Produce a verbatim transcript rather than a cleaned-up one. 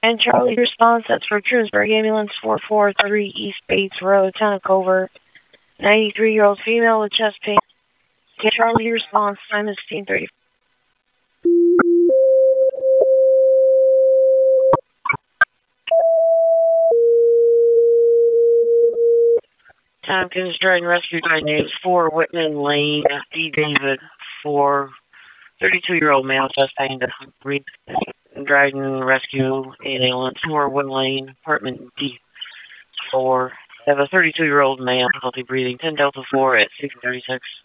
And Charlie response, that's for Trumansburg Ambulance four four three East Bates Road, Town of Culver. ninety-three-year-old female with chest pain. And Charlie response, time is fifteen thirty. Tompkins Drug and Rescue Names four Whitman Lane, D. David for thirty-two-year-old male chest pain to breathe. Dryden Rescue Ambulance four Whitman Lane, apartment D four. Have a thirty-two-year-old male difficulty breathing, ten Delta four at six thirty-six.